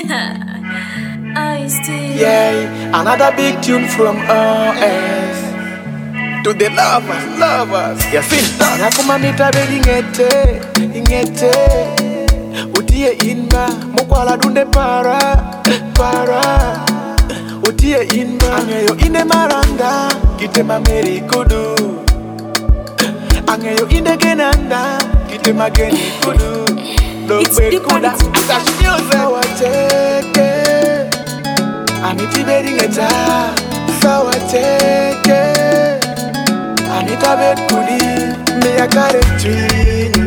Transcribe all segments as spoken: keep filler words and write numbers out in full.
I still. Yeah, another big tune from us. To the lovers, lovers. You see, nakuma mitabe ingete, ingete. Utie inba, mukwala dunde para, para. Utie inba, angeyo inde maranga, kite mameri kudu. Angeyo inde genanda, kite mageni kudu. It's different, it's different. Sawa teke, aniti beri ngeta. Sawa teke, anita bet kudi. Me a kare twin,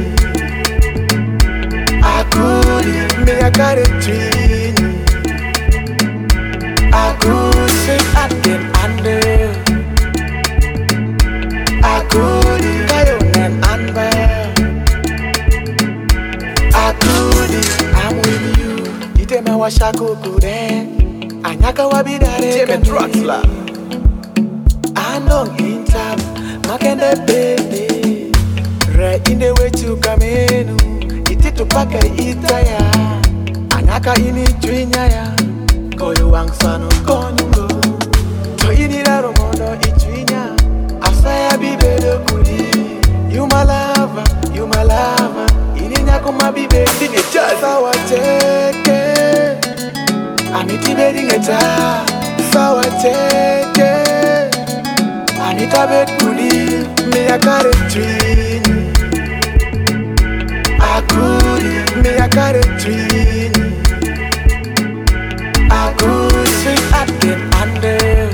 akudi. Me a kare twin, akudi. Say again under, akudi. Kayo nen anba. I'm with you. Itema washako kude. Anyaka wabidare. Itema Draxler. Andong intap. Makende baby. Re inde wetu kamenu. Ititu pake itaya. Anyaka ini twinya ya. Koyo wangsano konungo. To inira romono itwinya. Asaya bibedo kudi. You my lover, you my lover. Kuma bibe sini just sawa teke, aniti beri ngeta. Sawa teke, anita bet kudi. Me a kare twin, akudi. Me a kare twin, akudi. Sing again under,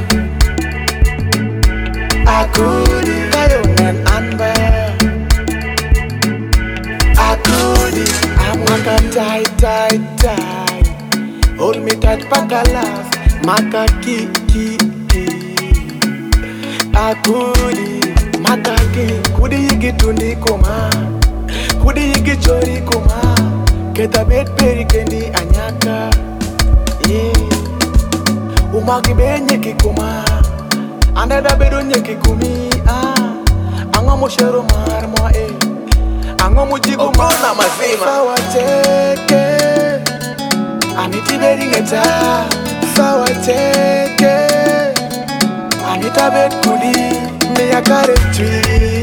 akudi. Kayo nen anba. Maka tight, tight, tight. Hold me tight, paka laugh. Maka ki, ki, ki. Akudi, maka ki. Kudi yigi tundi kuma. Kudi yigi chori kuma. Keta bet peri kendi anyaka. Yeah. Umaki be nyeki kuma. Andada bedo nyeki kumi. Ah. Anga mo shero mar mo eh. Ango mujigu mona mazima. Sawa teke, aniti beri ngeta. Sawa teke, anita bet kudi. Me a kare twin.